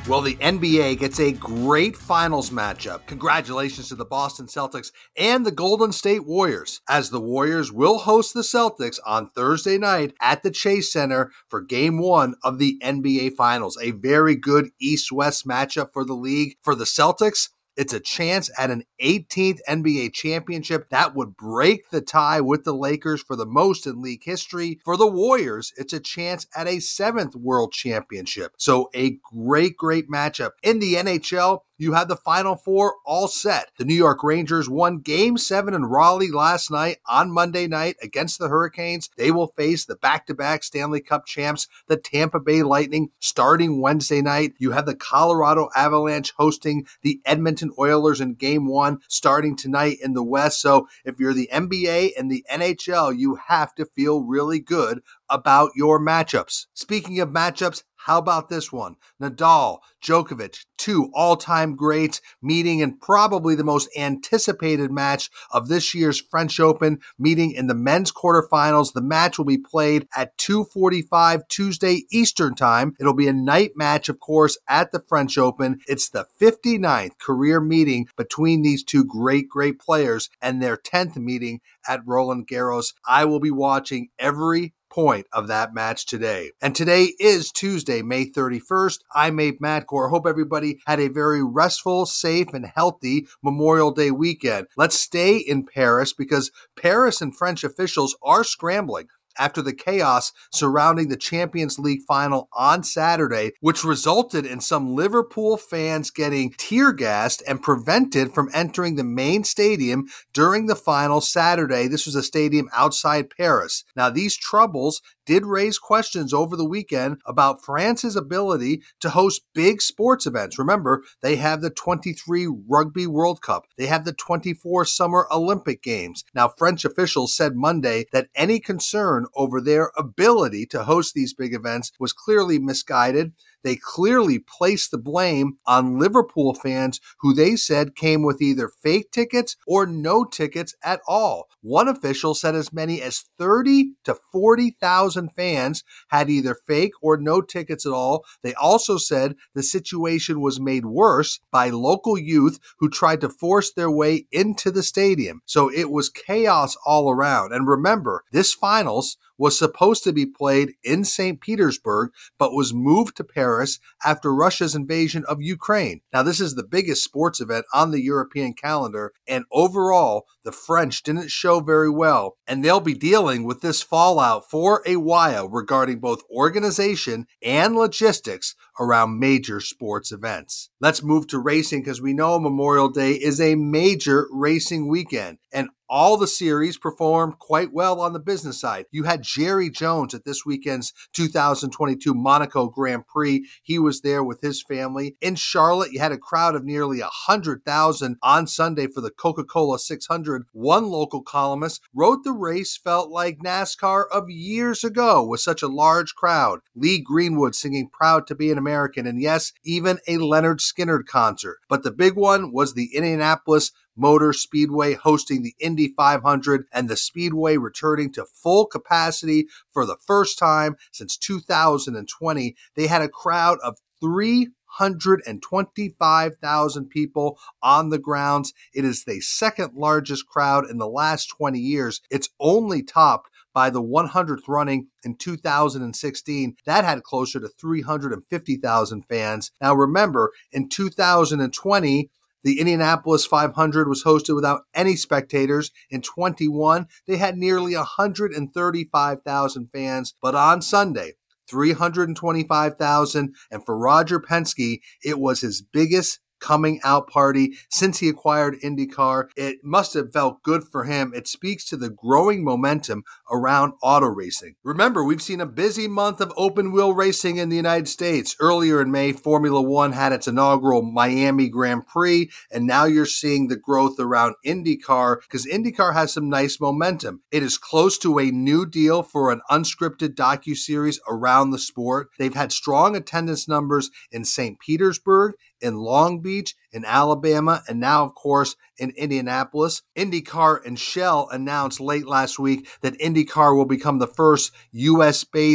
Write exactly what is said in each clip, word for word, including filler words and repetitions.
Well, the N B A gets a great finals matchup. Congratulations to the Boston Celtics and the Golden State Warriors, as the Warriors will host the Celtics on Thursday night at the Chase Center for Game one of the N B A Finals. A very good East-West matchup for the league. For the Celtics, it's a chance at an eighteenth N B A championship that would break the tie with the Lakers for the most in league history. For the Warriors, it's a chance at a seventh world championship. So a great, great matchup. In the N H L, you have the Final Four all set. The New York Rangers won Game seven in Raleigh last night on Monday night against the Hurricanes. They will face the back-to-back Stanley Cup champs, the Tampa Bay Lightning, starting Wednesday night. You have the Colorado Avalanche hosting the Edmonton Oilers in Game one, starting tonight in the West. So if you're the N B A and the N H L, you have to feel really good about your matchups. Speaking of matchups, how about this one? Nadal, Djokovic, two all-time greats meeting in probably the most anticipated match of this year's French Open, meeting in the men's quarterfinals. The match will be played at two forty-five Tuesday Eastern Time. It'll be a night match, of course, at the French Open. It's the fifty-ninth career meeting between these two great, great players and their tenth meeting at Roland Garros. I will be watching every point of that match today. And today is Tuesday, May thirty-first. I'm Abe Madcore. Hope everybody had a very restful, safe, and healthy Memorial Day weekend. Let's stay in Paris because Paris and French officials are scrambling after the chaos surrounding the Champions League final on Saturday, which resulted in some Liverpool fans getting tear gassed and prevented from entering the main stadium during the final Saturday. This was a stadium outside Paris. Now, these troubles did raise questions over the weekend about France's ability to host big sports events. Remember, they have the twenty-three Rugby World Cup. They have the twenty-four Summer Olympic Games. Now, French officials said Monday that any concern over their ability to host these big events was clearly misguided. They clearly placed the blame on Liverpool fans who they said came with either fake tickets or no tickets at all. One official said as many as thirty to forty thousand fans had either fake or no tickets at all. They also said the situation was made worse by local youth who tried to force their way into the stadium. So it was chaos all around. And remember, this finals was supposed to be played in Saint Petersburg, but was moved to Paris after Russia's invasion of Ukraine. Now, this is the biggest sports event on the European calendar, and overall, the French didn't show very well, and they'll be dealing with this fallout for a while regarding both organization and logistics around major sports events. Let's move to racing because we know Memorial Day is a major racing weekend, and all the series performed quite well on the business side. You had Jerry Jones at this weekend's two thousand twenty-two Monaco Grand Prix. He was there with his family. In Charlotte, you had a crowd of nearly one hundred thousand on Sunday for the Coca-Cola six hundred. One local columnist wrote the race felt like NASCAR of years ago with such a large crowd. Lee Greenwood singing Proud to be an American, and yes, even a Leonard Skinner concert. But the big one was the Indianapolis Motor Speedway hosting the Indy five hundred, and the Speedway returning to full capacity for the first time since two thousand twenty. They had a crowd of three hundred twenty-five thousand people on the grounds. It is the second largest crowd in the last twenty years. It's only topped by the one hundredth running in two thousand sixteen. That had closer to three hundred fifty thousand fans. Now remember, in two thousand twenty, the Indianapolis five hundred was hosted without any spectators. In twenty-one, they had nearly one hundred thirty-five thousand fans. But on Sunday, three hundred twenty-five thousand, and for Roger Penske, it was his biggest coming out party since he acquired IndyCar. It must have felt good for him. It speaks to the growing momentum around auto racing. Remember, we've seen a busy month of open wheel racing in the United States. Earlier in May, Formula One had its inaugural Miami Grand Prix, and now you're seeing the growth around IndyCar because IndyCar has some nice momentum. It is close to a new deal for an unscripted docuseries around the sport. They've had strong attendance numbers in Saint Petersburg, in Long Beach, in Alabama, and now, of course, in Indianapolis. IndyCar and Shell announced late last week that IndyCar will become the first U S-based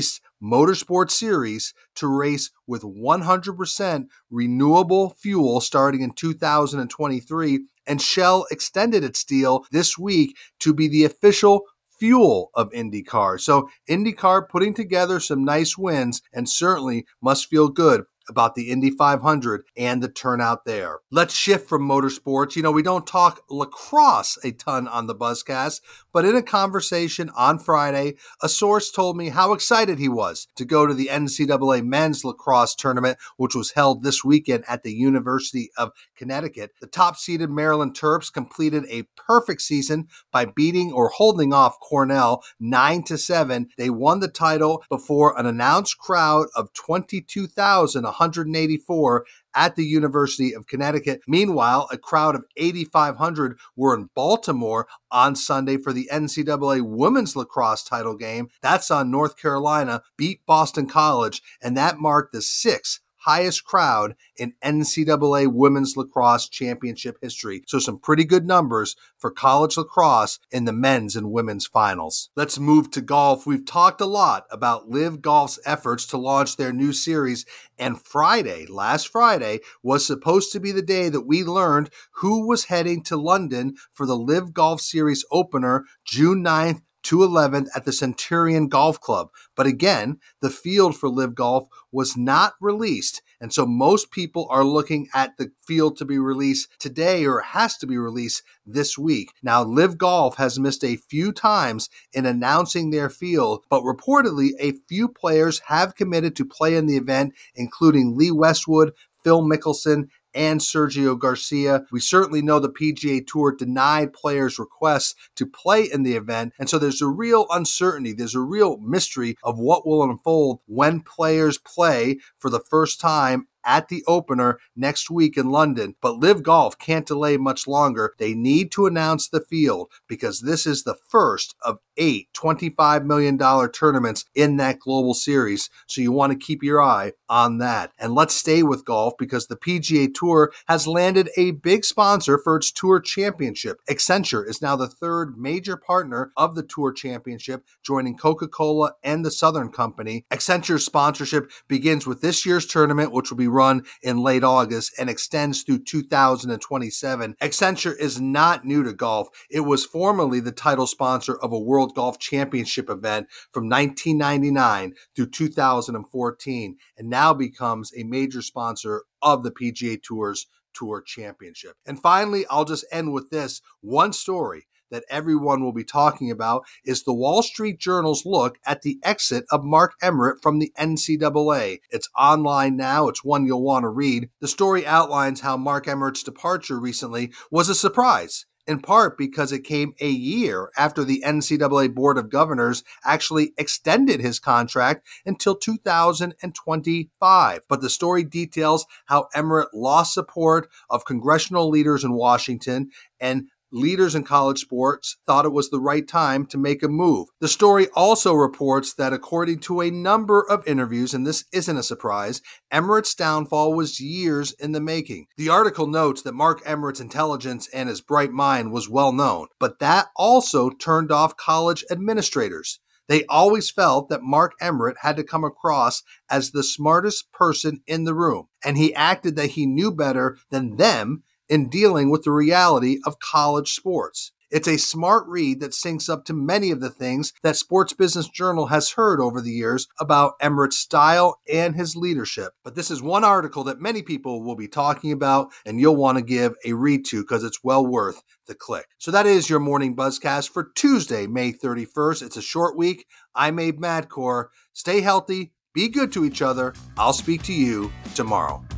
motorsport series to race with one hundred percent renewable fuel starting in two thousand twenty-three, and Shell extended its deal this week to be the official fuel of IndyCar. So IndyCar putting together some nice wins and certainly must feel good about the Indy five hundred and the turnout there. Let's shift from motorsports. You know, we don't talk lacrosse a ton on the Buzzcast, but in a conversation on Friday, a source told me how excited he was to go to the N C double A men's lacrosse tournament, which was held this weekend at the University of Connecticut. The top-seeded Maryland Terps completed a perfect season by beating or holding off Cornell nine to seven. They won the title before an announced crowd of twenty-two thousand one hundred eighty-four at the University of Connecticut. Meanwhile, a crowd of eighty-five hundred were in Baltimore on Sunday for the N C double A women's lacrosse title game. That's on North Carolina beat Boston College, and that marked the sixth highest crowd in N C double A women's lacrosse championship history. So some pretty good numbers for college lacrosse in the men's and women's finals. Let's move to golf. We've talked a lot about Live Golf's efforts to launch their new series, and Friday, last Friday, was supposed to be the day that we learned who was heading to London for the Live Golf Series opener June ninth to eleventh at the Centurion Golf Club. But again, the field for Live Golf was not released. And so most people are looking at the field to be released today, or has to be released this week. Now, Live Golf has missed a few times in announcing their field, but reportedly a few players have committed to play in the event, including Lee Westwood, Phil Mickelson, and Sergio Garcia. We certainly know the P G A Tour denied players' requests to play in the event, and so there's a real uncertainty, there's a real mystery of what will unfold when players play for the first time at the opener next week in London. But Live Golf can't delay much longer. They need to announce the field because this is the first of eight twenty-five million dollars tournaments in that global series. So you want to keep your eye on that. And let's stay with golf because the P G A Tour has landed a big sponsor for its Tour Championship. Accenture is now the third major partner of the Tour Championship, joining Coca-Cola and the Southern Company. Accenture's sponsorship begins with this year's tournament, which will be run in late August and extends through two thousand twenty-seven. Accenture is not new to golf. It was formerly the title sponsor of a World Golf Championship event from nineteen ninety-nine through two thousand fourteen, and now becomes a major sponsor of the P G A Tour's Tour Championship. And finally, I'll just end with this one story that everyone will be talking about is the Wall Street Journal's look at the exit of Mark Emmert from the N C double A. It's online now. It's one you'll want to read. The story outlines how Mark Emmert's departure recently was a surprise, in part because it came a year after the N C double A Board of Governors actually extended his contract until two thousand twenty-five. But the story details how Emmert lost support of congressional leaders in Washington, and leaders in college sports thought it was the right time to make a move. The story also reports that according to a number of interviews, and this isn't a surprise, Emmert's downfall was years in the making. The article notes that Mark Emmert's intelligence and his bright mind was well known, but that also turned off college administrators. They always felt that Mark Emmert had to come across as the smartest person in the room, and he acted that he knew better than them in dealing with the reality of college sports. It's a smart read that syncs up to many of the things that Sports Business Journal has heard over the years about Emmert's style and his leadership. But this is one article that many people will be talking about, and you'll want to give a read to because it's well worth the click. So that is your morning Buzzcast for Tuesday, May thirty-first. It's a short week. I'm Abe Madkour. Stay healthy. Be good to each other. I'll speak to you tomorrow.